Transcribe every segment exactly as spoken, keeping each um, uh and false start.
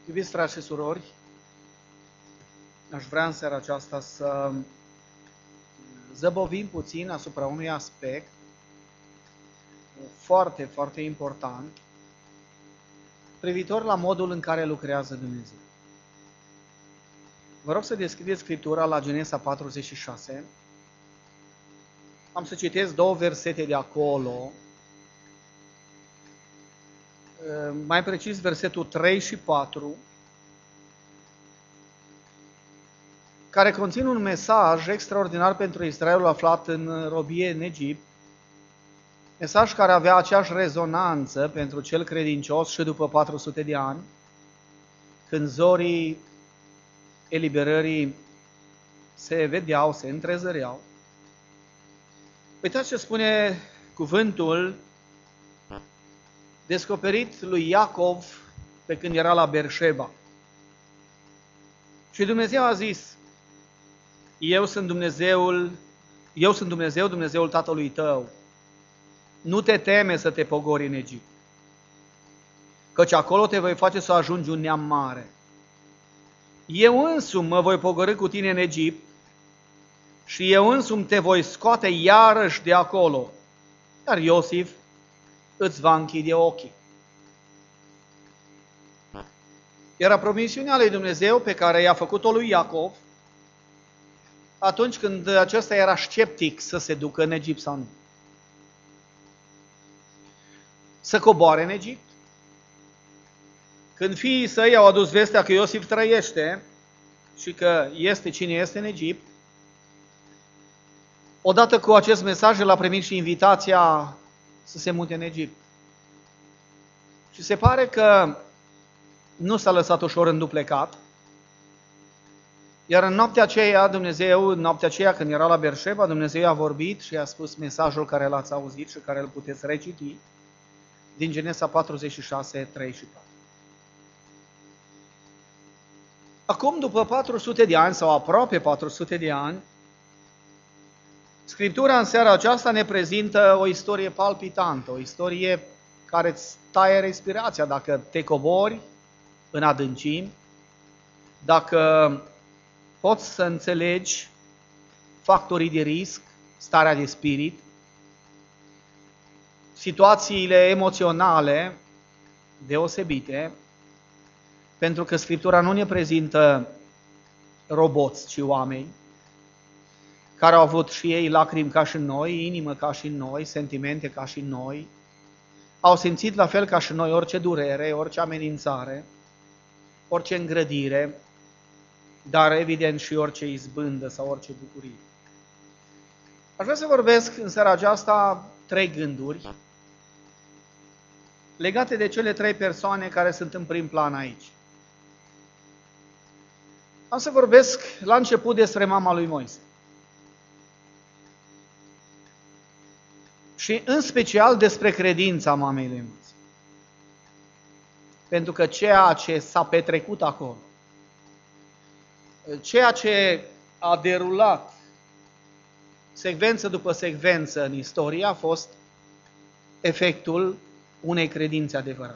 Iubiți frați și surori, aș vrea în seara aceasta să zăbovim puțin asupra unui aspect foarte, foarte important privitor la modul în care lucrează Dumnezeu. Vă rog să deschideți Scriptura la Genesa patruzeci și șase. Am să citesc două versete de acolo, mai precis versetul trei și patru, care conțin un mesaj extraordinar pentru Israelul aflat în robie în Egipt, mesaj care avea aceeași rezonanță pentru cel credincios și după patru sute de ani, când zorii eliberării se vedeau, se întrezăreau. Uitați ce spune cuvântul descoperit lui Iacov pe când era la Beersheba. Și Dumnezeu a zis: Eu sunt Dumnezeul, eu sunt Dumnezeu, Dumnezeul tatălui tău. Nu te teme să te pogori în Egipt, căci acolo te voi face să ajungi un neam mare. Eu însumi mă voi pogorî cu tine în Egipt și eu însumi te voi scoate iarăși de acolo, iar Iosif îți va închide ochii. Era promisiunea lui Dumnezeu pe care i-a făcut-o lui Iacov atunci când acesta era sceptic să se ducă în Egipt sau nu. Să coboare în Egipt. Când fiii săi au adus vestea că Iosif trăiește și că este cine este în Egipt, odată cu acest mesaj el a primit și invitația să se mute în Egipt. Și se pare că nu s-a lăsat ușor înduplecat, iar în noaptea aceea, Dumnezeu, în noaptea aceea când era la Beersheba, Dumnezeu a vorbit și a spus mesajul care l-ați auzit și care îl puteți reciti din Genesa patruzeci și șase, trei și patru. Acum, după patru sute de ani, sau aproape patru sute de ani, Scriptura în seara aceasta ne prezintă o istorie palpitantă, o istorie care îți taie respirația dacă te cobori în adâncimi, dacă poți să înțelegi factorii de risc, starea de spirit, situațiile emoționale deosebite, pentru că Scriptura nu ne prezintă roboți, ci oameni, care au avut și ei lacrimi ca și noi, inimă ca și noi, sentimente ca și noi, au simțit la fel ca și noi orice durere, orice amenințare, orice îngrădire, dar evident și orice izbândă sau orice bucurie. Aș vrea să vorbesc în seara aceasta trei gânduri legate de cele trei persoane care sunt în prim plan aici. Am să vorbesc la început despre mama lui Moise. Și în special despre credința mamei lui Moise. Pentru că ceea ce s-a petrecut acolo, ceea ce a derulat secvență după secvență în istorie a fost efectul unei credințe adevărate.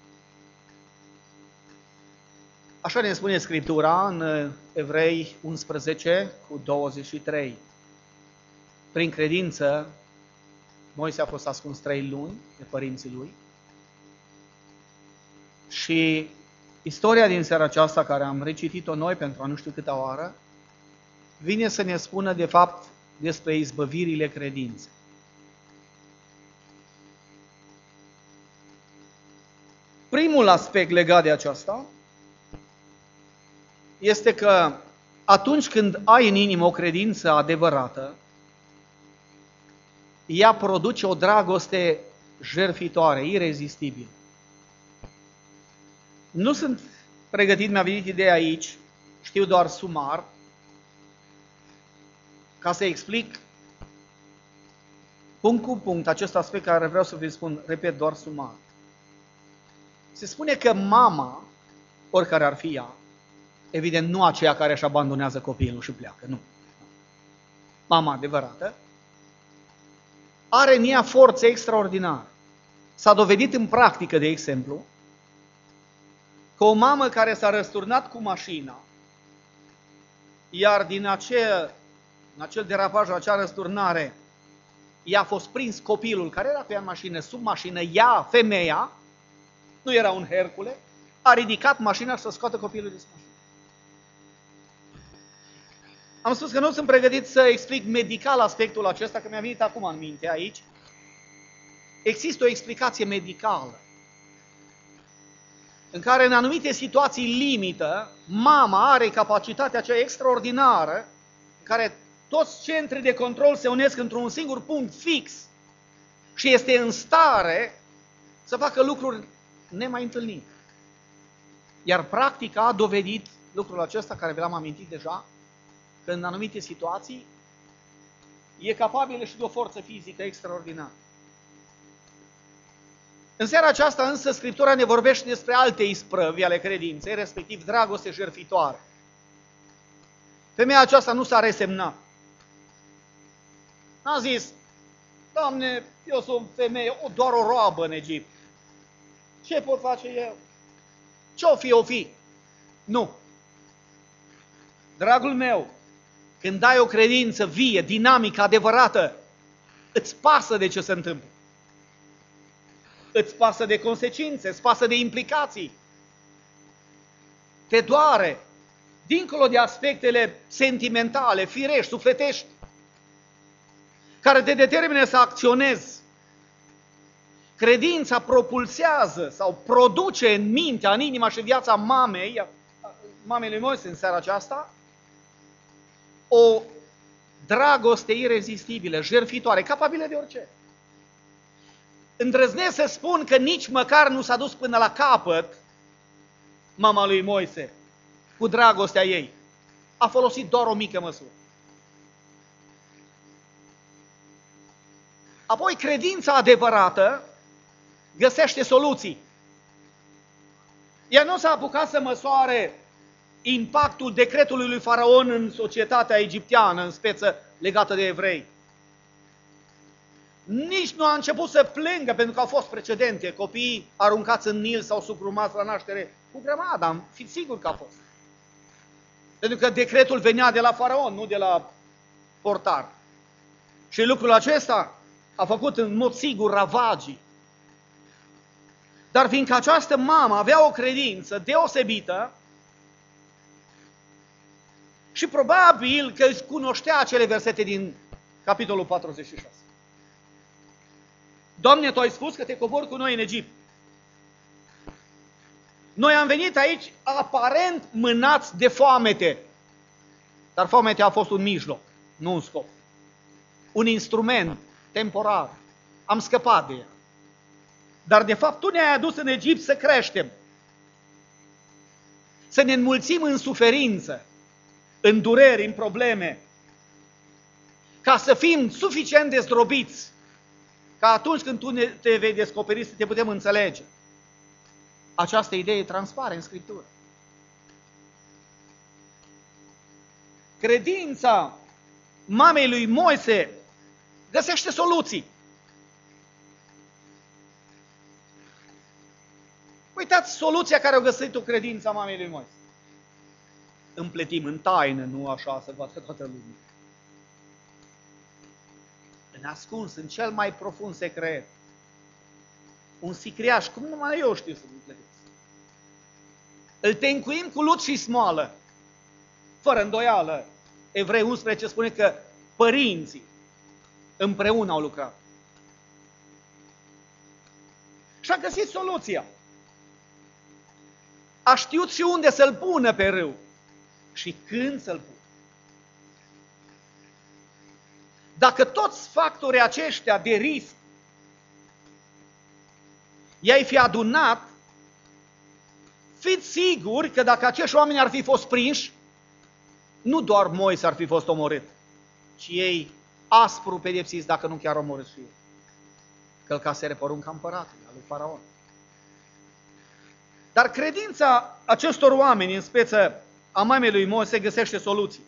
Așa ne spune Scriptura în Evrei unsprezece cu douăzeci și trei. Prin credință, Moise a fost ascuns trei luni de părinții lui și istoria din seara aceasta, care am recitit-o noi pentru a nu știu câta oară, vine să ne spună de fapt despre izbăvirile credinței. Primul aspect legat de aceasta este că atunci când ai în inimă o credință adevărată, ea produce o dragoste jertfitoare, irezistibilă. Nu sunt pregătit, mi-a venit ideea aici, știu doar sumar, ca să explic punct cu punct acest aspect care vreau să vă spun, repet, doar sumar. Se spune că mama, oricare ar fi ea, evident nu aceea care își abandonează copilul și pleacă, nu. Mama adevărată, are în ea forțe extraordinare. S-a dovedit în practică, de exemplu, că o mamă care s-a răsturnat cu mașina, iar din acel, în acel derapaj, acea răsturnare, i-a fost prins copilul care era cu ea în mașină, sub mașină, ea, femeia, nu era un Hercule, a ridicat mașina să scoată copilul din mașină. Am spus că nu sunt pregătit să explic medical aspectul acesta, că mi-a venit acum în minte aici. Există o explicație medicală în care în anumite situații limită, mama are capacitatea aceea extraordinară în care toți centrii de control se unesc într-un singur punct fix și este în stare să facă lucruri nemai întâlnite. Iar practica a dovedit lucrul acesta, care vi l-am amintit deja, că în anumite situații e capabilă și de o forță fizică extraordinară. În seara aceasta însă Scriptura ne vorbește despre alte isprăvi ale credinței, respectiv dragoste jertfitoare. Femeia aceasta nu s-a resemnat. N-a zis, Doamne, eu sunt femeie, doar o roabă în Egipt. Ce pot face eu? Ce-o fi, o fi? Nu. Dragul meu, când ai o credință vie, dinamică, adevărată, îți pasă de ce se întâmplă. Îți pasă de consecințe, îți pasă de implicații. Te doare, dincolo de aspectele sentimentale, firești, sufletești, care te determină să acționezi. Credința propulsează sau produce în mintea, în inima și în viața mamei, mamei lui Moise în seara aceasta, o dragoste irezistibilă, jertfitoare, capabilă de orice. Îndrăznesc să spun că nici măcar nu s-a dus până la capăt mama lui Moise cu dragostea ei. A folosit doar o mică măsură. Apoi, credința adevărată găsește soluții. Ea nu s-a apucat să măsoare impactul decretului lui Faraon în societatea egipteană, în speță legată de evrei. Nici nu a început să plângă, pentru că au fost precedente, copiii aruncați în Nil sau suprumați la naștere cu grămadă, am fi sigur că a fost. Pentru că decretul venea de la Faraon, nu de la portar. Și lucrul acesta a făcut în mod sigur ravagii. Dar fiindcă această mamă avea o credință deosebită și probabil că își cunoștea acele versete din capitolul patruzeci și șase. Doamne, Tu ai spus că te cobori cu noi în Egipt. Noi am venit aici aparent mânați de foamete, dar foametea a fost un mijloc, nu un scop. Un instrument temporar. Am scăpat de ea. Dar de fapt Tu ne-ai adus în Egipt să creștem, să ne înmulțim în suferință, în dureri, în probleme, ca să fim suficient de zdrobiți, ca atunci când Tu ne, te vei descoperi să te putem înțelege. Această idee transpare în Scriptură. Credința mamei lui Moise găsește soluții. Uitați soluția care a găsit-o credința mamei lui Moise. Împletim în taină, nu așa să vadă toată lumea. În ascuns, în cel mai profund secret. Un sicriaș, cum numai eu știu să-l împletesc. Îl tencuim cu lut și smoală. Fără îndoială. Evrei unsprezece spune că părinții împreună au lucrat. Și a găsit soluția. A știut și unde să-l pună pe râu și când să-l pună. Dacă toți factorii aceștia de risc i-ai fi adunat, fiți siguri că dacă acești oameni ar fi fost prinși, nu doar Moise ar fi fost omorât, ci ei aspru pedepsiți, dacă nu chiar omorât și ei. Călcaseră porunca împăratului, a lui Faraon. Dar credința acestor oameni, în speță a mamei lui Moise, găsește soluții.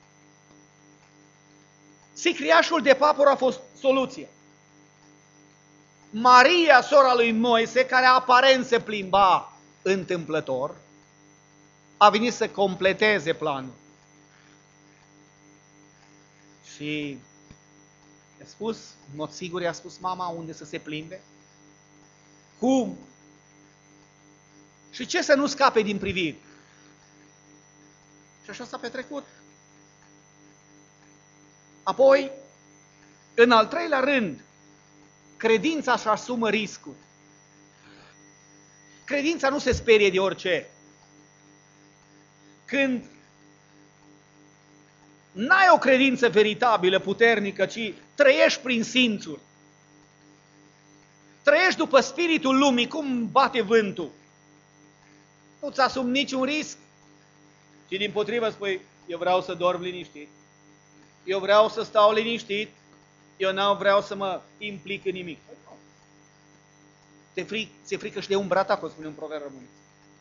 Sicriașul de papăr a fost soluția. Maria, sora lui Moise, care aparent se plimba întâmplător, a venit să completeze planul. Și i-a spus, în mod sigur i-a spus mama unde să se plimbe, cum și ce să nu scape din priviri. Și așa s-a petrecut. Apoi, în al treilea rând, credința își asumă riscuri. Credința nu se sperie de orice. Când n-ai o credință veritabilă, puternică, ci trăiești prin simțuri, trăiești după spiritul lumii, cum bate vântul, nu-ți asumi niciun risc, ci dimpotrivă spui, eu vreau să dorm liniștit, eu vreau să stau liniștit, eu nu vreau să mă implic în nimic. Te fric, ți-e frică și de umbra ta, cum spune un proverb românesc.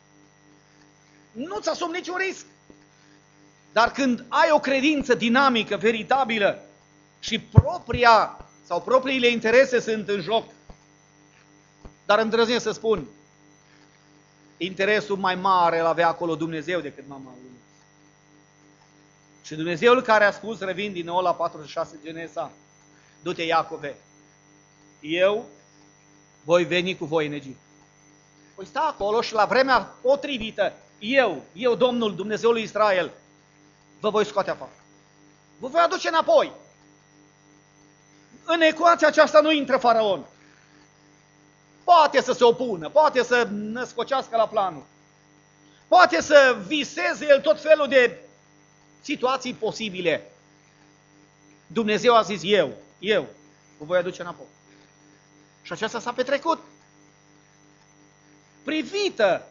Nu-ți asumi niciun risc. Dar când ai o credință dinamică, veritabilă și propria sau propriile interese sunt în joc, dar îndrăznesc să spun, interesul mai mare îl avea acolo Dumnezeu decât mama lui. Și Dumnezeul care a spus, revin din nou la patruzeci și șase Genesa, du-te Iacove, eu voi veni cu voi în Egipt. Voi sta acolo și la vremea potrivită, eu, eu Domnul Dumnezeul lui Israel, vă voi scoate afară. Vă voi aduce înapoi. În ecuația aceasta nu intră Faraon. Poate să se opună, poate să născocească la planul, poate să viseze el tot felul de situații posibile. Dumnezeu a zis, eu, eu, vă voi aduce înapoi. Și aceasta s-a petrecut. Privită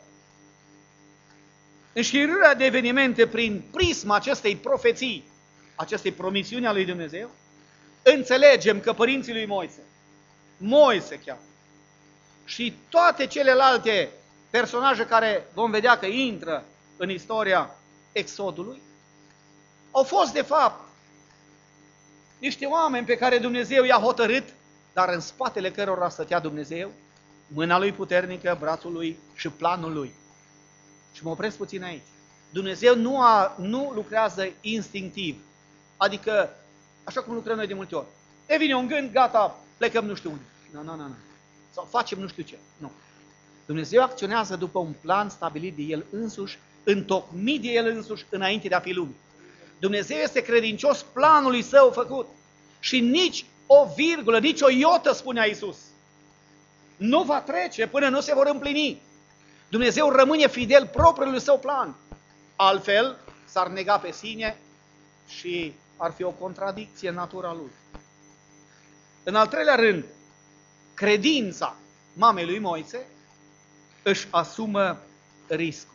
înșiruirea de evenimente prin prisma acestei profeții, acestei promisiuni a lui Dumnezeu, înțelegem că părinții lui Moise, Moise chiar, și toate celelalte personaje care vom vedea că intră în istoria Exodului, au fost de fapt niște oameni pe care Dumnezeu i-a hotărât, dar în spatele cărora stătea Dumnezeu, mâna lui puternică, brațul lui și planul lui. Și mă opresc puțin aici. Dumnezeu nu, a, nu lucrează instinctiv, adică așa cum lucrăm noi de multe ori. E vine un gând, gata, plecăm nu știu unde. Nu, nu, nu, nu. Sau facem nu știu ce. Nu. Dumnezeu acționează după un plan stabilit de El însuși, întocmit de El însuși înainte de a fi lume. Dumnezeu este credincios planului Său făcut și nici o virgulă, nici o iotă, spunea Iisus, nu va trece până nu se vor împlini. Dumnezeu rămâne fidel propriului Său plan. Altfel, s-ar nega pe sine și ar fi o contradicție în natura Lui. În al treilea rând, credința mamei lui Moise își asumă riscul.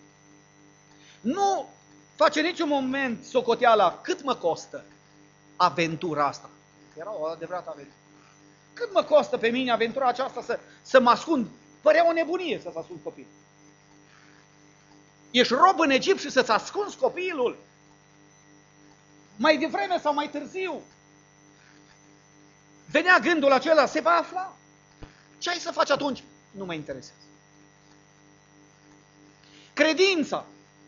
Nu face niciun moment socoteala cât mă costă aventura asta. Era o adevărată aventură. Cât mă costă pe mine aventura aceasta să, să mă ascund? Părea o nebunie să-ți ascund copilul. Ești rob în Egipt și să-ți ascunzi copilul? Mai devreme sau mai târziu venea gândul acela, se va afla? Ce ai să faci atunci? Nu mă interesează. Credința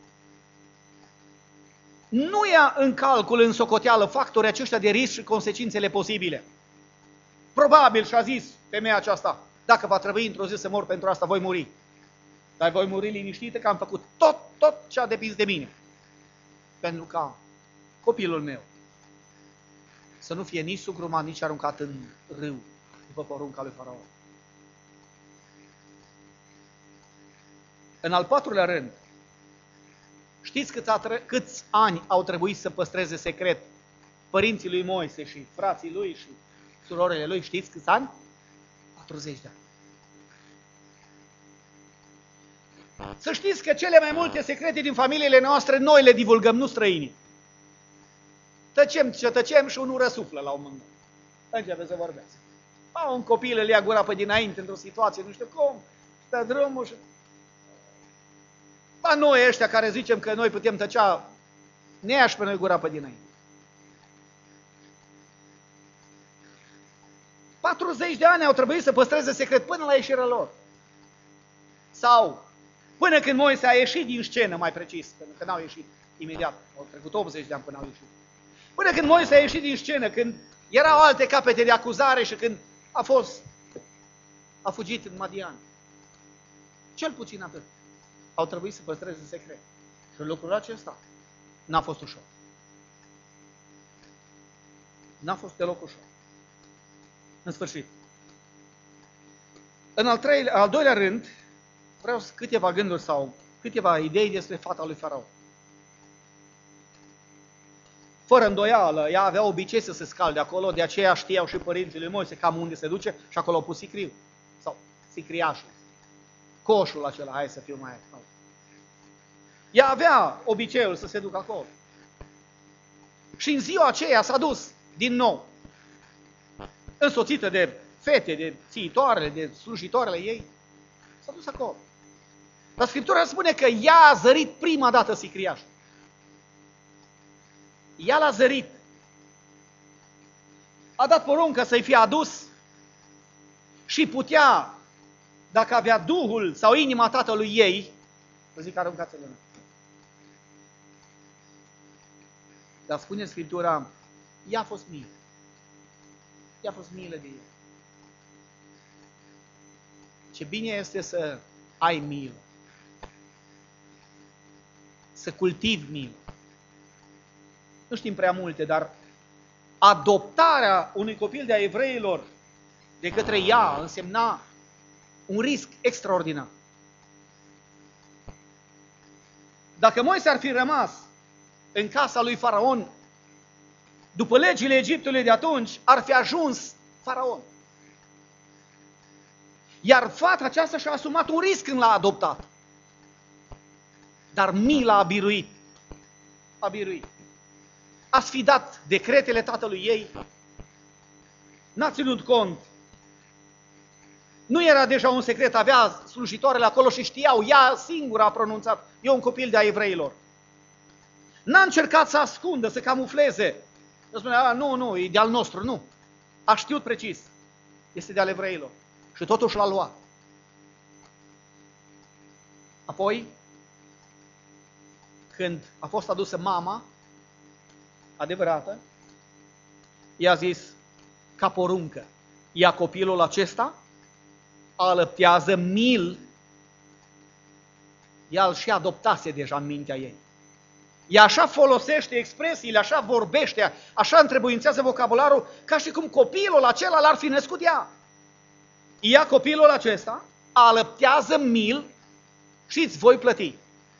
nu ia în calcul, în socoteală, factorii aceștia de risc și consecințele posibile. Probabil și-a zis femeia aceasta, dacă va trebui într-o zi să mor pentru asta, voi muri. Dar voi muri liniștită că am făcut tot, tot ce a depins de mine. Pentru ca copilul meu să nu fie nici sugrumat, nici aruncat în râu, după porunca lui Faraon. În al patrulea rând, știți câți, câți ani au trebuit să păstreze secret părinții lui Moise și frații lui și surorile lui? Știți câți ani? patruzeci de ani. Să știți că cele mai multe secrete din familiile noastre noi le divulgăm, nu străinii. Tăcem ce tăcem și unul răsuflă la un moment dat. Începe să vorbească. A, un copil îl ia gura pe dinainte într-o situație, nu știu cum, stă drumul și... Ba noi ăștia care zicem că noi putem tăcea, ne ia și pe noi gura pe dinainte. patruzeci de ani au trebuit să păstreze secret până la ieșirea lor. Sau Până când Moise a ieșit din scenă, mai precis, pentru că n-au ieșit imediat, au trecut optzeci de ani până au ieșit. Până când Moise a ieșit din scenă, când erau alte capete de acuzare și când a fost, a fugit în Madian. Cel puțin atât. Au trebuit să păstreze secret. Și lucrul acesta n-a fost ușor. N-a fost deloc ușor. În sfârșit. În al, treilea, al doilea rând, vreau câteva gânduri sau câteva idei despre fata lui Faraon. Fără îndoială, ea avea obicei să se scalde acolo, de aceea știau și părinții lui Moise cam unde se duce și acolo au pus sicriu. Sau sicriașul. Coșul acela, hai să fiu mai acolo. Ea avea obiceiul să se ducă acolo. Și în ziua aceea s-a dus din nou, însoțită de fete, de țiitoarele, de slujitoarele ei. S-a dus acolo. Dar Scriptura spune că ea a zărit prima dată sicriașul. Ea l-a zărit. A dat poruncă să-i fie adus și putea, dacă avea duhul sau inima tatălui ei, să zic, aruncați-l în. Dar spune Scriptura, ea a fost milă. Ea a fost milă de el. Ce bine este să ai milă. Să cultivi milă. Nu știm prea multe, dar adoptarea unui copil de-a evreilor de către ea însemna un risc extraordinar. Dacă Moise ar fi rămas în casa lui Faraon, după legile Egiptului de atunci, ar fi ajuns Faraon. Iar fata aceasta și-a asumat un risc când l-a adoptat. Dar mila a biruit. A biruit. A sfidat decretele tatălui ei. N-a ținut cont. Nu era deja un secret, avea slujitoarele acolo și știau, ea singură a pronunțat, e un copil de a evreilor. N-a încercat să ascundă, să camufleze. El spunea, nu, nu, e de-al nostru, nu. A știut precis, este de-al evreilor. Și totuși l-a luat. Apoi, când a fost adusă mama adevărată, i-a zis, ca poruncă, ia copilul acesta, alăptează mil, ea îl și adoptase deja în mintea ei. Ea așa folosește expresiile, așa vorbește, așa întrebuințează vocabularul, ca și cum copilul acela l-ar fi născut ea. Ia copilul acesta, alăptează mil și îți voi plăti.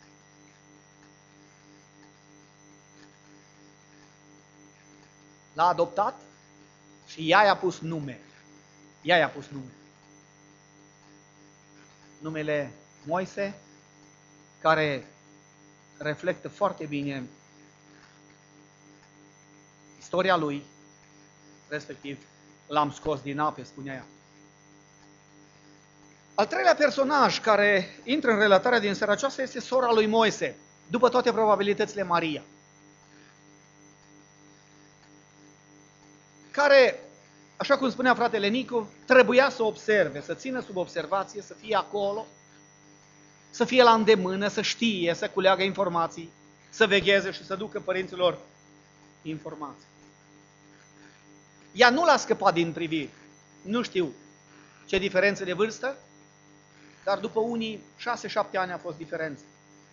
L-a adoptat și ea i-a pus nume. Ea i-a pus nume. Numele Moise, care reflectă foarte bine istoria lui, respectiv l-am scos din ape, spunea ea. Al treilea personaj care intră în relatarea din seara aceasta este sora lui Moise, după toate probabilitățile Maria, care, așa cum spunea fratele Nicu, trebuia să observe, să țină sub observație, să fie acolo, să fie la îndemână, să știe, să culeagă informații, să vegheze și să ducă părinților informații. Ea nu l-a scăpat din priviri. Nu știu ce diferență de vârstă, dar după unii șase-șapte ani a fost diferență.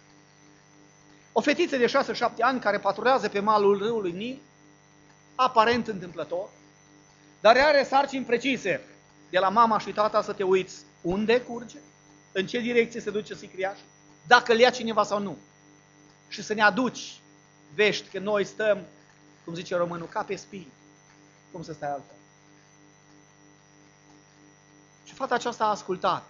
O fetiță de șase-șapte ani care patrulează pe malul râului Nil, aparent întâmplător, dar are sarcini precise de la mama și tata să te uiți unde curge, în ce direcție se duce sicriașul, dacă îl ia cineva sau nu. Și să ne aduci vești că noi stăm, cum zice românul, ca pe spini. Cum să stai altfel? Și fata aceasta a ascultat.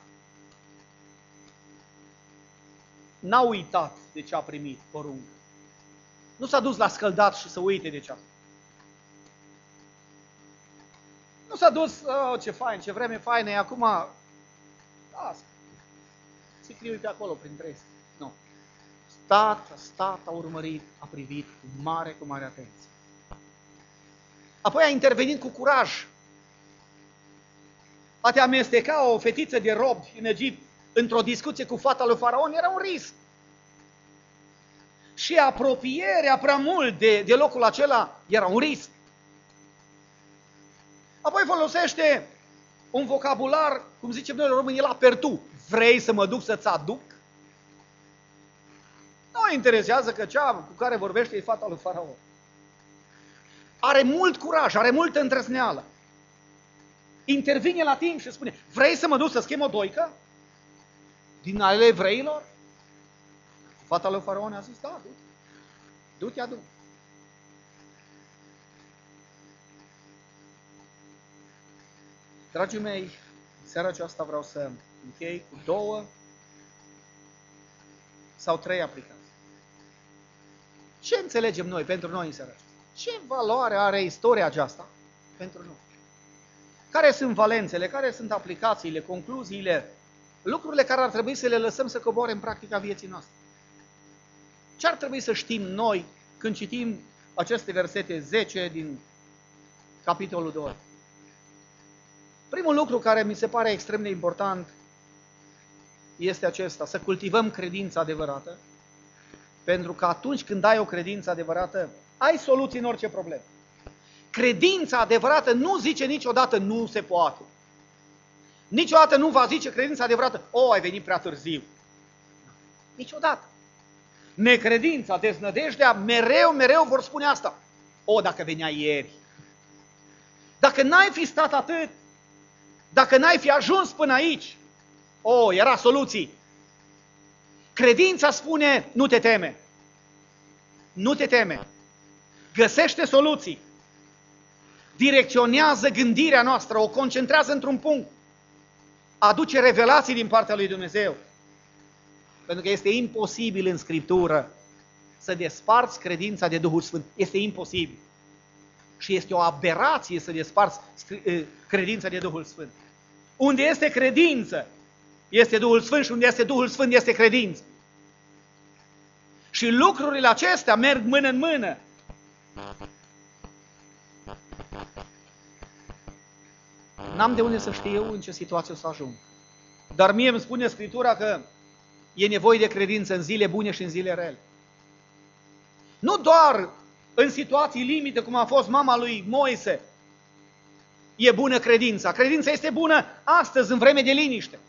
N-a uitat de ce a primit poruncă. Nu s-a dus la scăldat și să uite de ce a. Nu s-a dus, oh, ce fain, ce vreme faină e acum. Lasă. Sicriul pe acolo, prin trei. Nu. Stat, a stat, a urmărit, a privit cu mare, cu mare atenție. Apoi a intervenit cu curaj. A te amesteca o fetiță de rob în Egipt într-o discuție cu fata lui Faraon era un risc. Și apropierea prea mult de, de locul acela era un risc. Apoi folosește un vocabular, cum zicem noi românii, la pertu. Vrei să mă duc să-ți aduc? Nu o interesează că cea cu care vorbește e fata lui Faraon. Are mult curaj, are multă îndrăzneală. Intervine la timp și spune, vrei să mă duc să schimb o doică? Din ale evreilor? Fata lui Faraon a zis, da, du-te, du-te, adu. Dragii mei, în seara aceasta vreau să închei cu două sau trei aplicații. Ce înțelegem noi pentru noi în seara aceasta? Ce valoare are istoria aceasta pentru noi? Care sunt valențele, care sunt aplicațiile, concluziile, lucrurile care ar trebui să le lăsăm să coboare în practica vieții noastre? Ce ar trebui să știm noi când citim aceste versete zece din capitolul doi? Primul lucru care mi se pare extrem de important este acesta, să cultivăm credința adevărată, pentru că atunci când ai o credință adevărată, ai soluții în orice problemă. Credința adevărată nu zice niciodată nu se poate. Niciodată nu va zice credința adevărată, o, ai venit prea târziu. Niciodată. Necredința, deznădejdea, mereu, mereu vor spune asta. O, dacă venea ieri. Dacă n-ai fi stat atât, dacă n-ai fi ajuns până aici, o, era soluții. Credința spune, nu te teme. Nu te teme. Găsește soluții. Direcționează gândirea noastră, o concentrează într-un punct. Aduce revelații din partea lui Dumnezeu. Pentru că este imposibil în Scriptură să desparți credința de Duhul Sfânt. Este imposibil. Și este o aberație să desparți credința de Duhul Sfânt. Unde este credință, este Duhul Sfânt, și unde este Duhul Sfânt, este credință. Și lucrurile acestea merg mână în mână. N-am de unde să știu în ce situație o să ajung. Dar mie îmi spune Scriptura că e nevoie de credință în zile bune și în zile rele. Nu doar în situații limite, cum a fost mama lui Moise, e bună credința. Credința este bună astăzi, în vreme de liniște.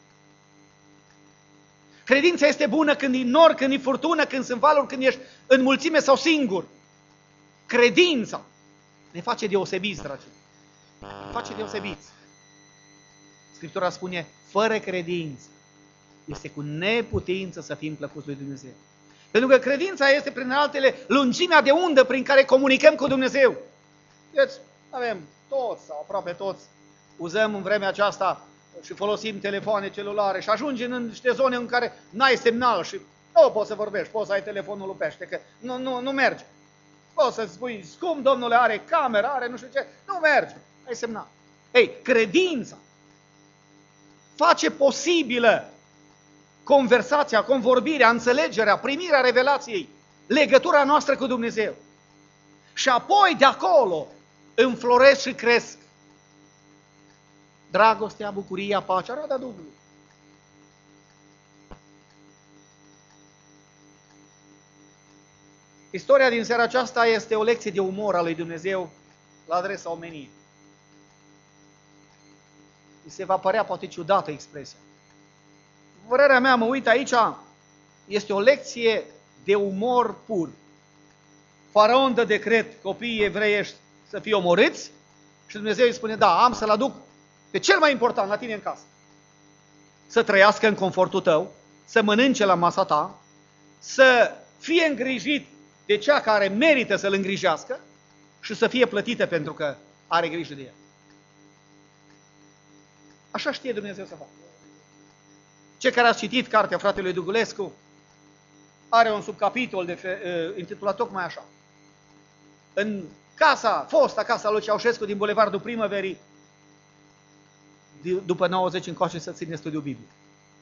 Credința este bună când e nor, când e furtună, când sunt valuri, când ești în mulțime sau singur. Credința ne face deosebiți, dragi. Ne face deosebiți. Scriptura spune, fără credință este cu neputință să fim plăcuți lui Dumnezeu. Pentru că credința este, prin altele, lungimea de undă prin care comunicăm cu Dumnezeu. Deci, avem toți, sau aproape toți, uzăm în vremea aceasta și folosim telefoane celulare și ajungem în niște zone în care n-ai semnal și nu poți să vorbești, poți să ai telefonul lupește, că nu, nu, nu merge. Poți să spui, scump, domnule, are cameră, are nu știu ce, nu merge, ai semnal. Ei, credința face posibilă conversația, convorbirea, înțelegerea, primirea revelației, legătura noastră cu Dumnezeu. Și apoi de acolo înfloresc și cresc dragostea, bucuria, pacea, roada Duhului. Istoria din seara aceasta este o lecție de umor a lui Dumnezeu la adresa omeniei. Mi se va părea poate ciudată expresia. Părerea mea, mă uit aici, este o lecție de umor pur. Faraon dă decret copiii evreiești să fie omorâți și Dumnezeu îi spune, da, am să-l aduc pe cel mai important la tine în casă. Să trăiască în confortul tău, să mănânce la masa ta, să fie îngrijit de cea care merită să-l îngrijească și să fie plătită pentru că are grijă de el. Așa știe Dumnezeu să facă. Cei care ați citit cartea fratelui Dugulescu, are un subcapitol de, uh, intitulat tocmai așa. În casa, fosta casa lui Ceaușescu din Bulevardul Primăverii, după nouăzeci încoace să ține studiul biblic.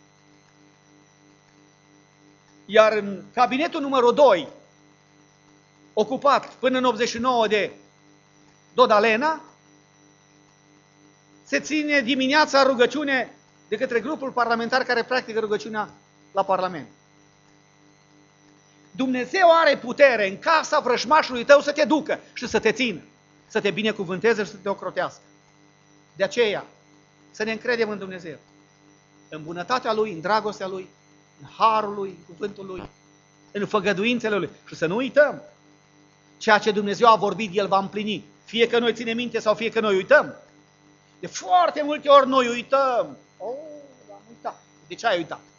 Iar în cabinetul numărul doi, ocupat până în optzeci și nouă de Dodalena, se ține dimineața rugăciune de către grupul parlamentar care practică rugăciunea la Parlament. Dumnezeu are putere în casa vrăjmașului tău să te ducă și să te țină, să te binecuvânteze și să te ocrotească. De aceea, să ne încredem în Dumnezeu, în bunătatea Lui, în dragostea Lui, în harul Lui, în cuvântul Lui, în făgăduințele Lui. Și să nu uităm, ceea ce Dumnezeu a vorbit, El va împlini. Fie că noi ținem minte sau fie că noi uităm. De foarte multe ori noi uităm. Oh, am uitat. De ce ai uitat?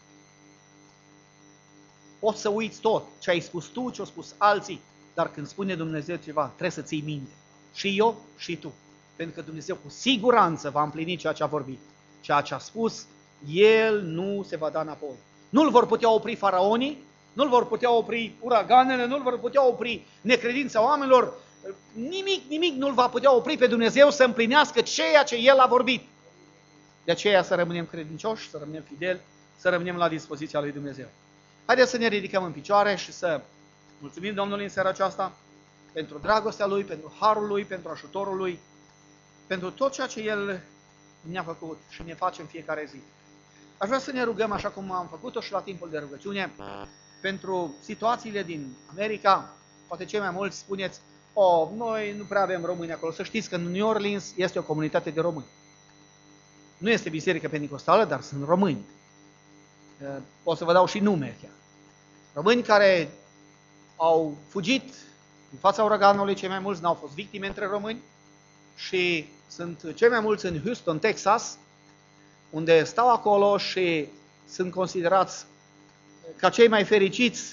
Poți să uiți tot ce ai spus tu, ce au spus alții, dar când spune Dumnezeu ceva, trebuie să ții minte. Și eu, și tu. Pentru că Dumnezeu cu siguranță va împlini ceea ce a vorbit. Ceea ce a spus, El nu se va da înapoi. Nu-L vor putea opri faraonii, nu-L vor putea opri uraganele, nu-L vor putea opri necredința oamenilor. Nimic, nimic nu-L va putea opri pe Dumnezeu să împlinească ceea ce El a vorbit. De aceea să rămânem credincioși, să rămânem fideli, să rămânem la dispoziția lui Dumnezeu. Haideți să ne ridicăm în picioare și să mulțumim Domnului în seara aceasta pentru dragostea Lui, pentru harul Lui, pentru ajutorul Lui, pentru tot ceea ce El ne-a făcut și ne face în fiecare zi. Aș vrea să ne rugăm, așa cum am făcut-o și la timpul de rugăciune, pentru situațiile din America. Poate cei mai mulți spuneți, oh, noi nu prea avem români acolo. Să știți că în New Orleans este o comunitate de români. Nu este biserică penticostală, dar sunt români. Pot să vă dau și nume chiar. Români care au fugit în fața uraganului, cei mai mulți n-au fost victime între români și sunt cei mai mulți în Houston, Texas, unde stau acolo și sunt considerați ca cei mai fericiți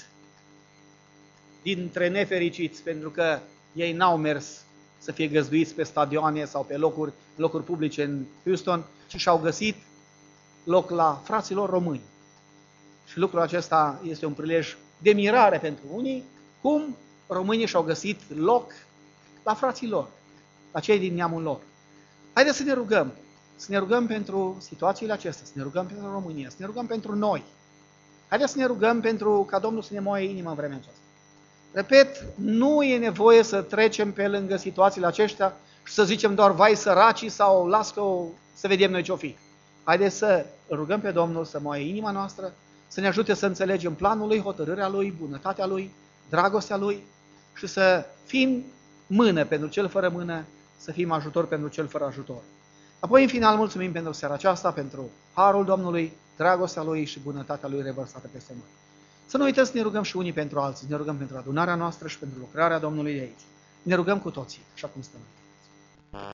dintre nefericiți, pentru că ei n-au mers să fie găzduiți pe stadioane sau pe locuri, locuri publice în Houston, ci și-au găsit loc la fraților români. Și lucrul acesta este un prilej de mirare pentru unii, cum românii și-au găsit loc la frații lor, la cei din neamul lor. Haideți să ne rugăm, să ne rugăm pentru situațiile acestea, să ne rugăm pentru România, să ne rugăm pentru noi. Haideți să ne rugăm pentru ca Domnul să ne moaie inima în vremea aceasta. Repet, nu e nevoie să trecem pe lângă situațiile acestea și să zicem doar vai săracii sau las că o, să vedem noi ce-o fi. Haideți să rugăm pe Domnul să moaie inima noastră, să ne ajute să înțelegem planul Lui, hotărârea Lui, bunătatea Lui, dragostea Lui și să fim mână pentru cel fără mână, să fim ajutor pentru cel fără ajutor. Apoi, în final, mulțumim pentru seara aceasta, pentru harul Domnului, dragostea Lui și bunătatea Lui revărsată peste noi. Să nu uităm să ne rugăm și unii pentru alții, ne rugăm pentru adunarea noastră și pentru lucrarea Domnului de aici. Ne rugăm cu toții, așa cum stăm.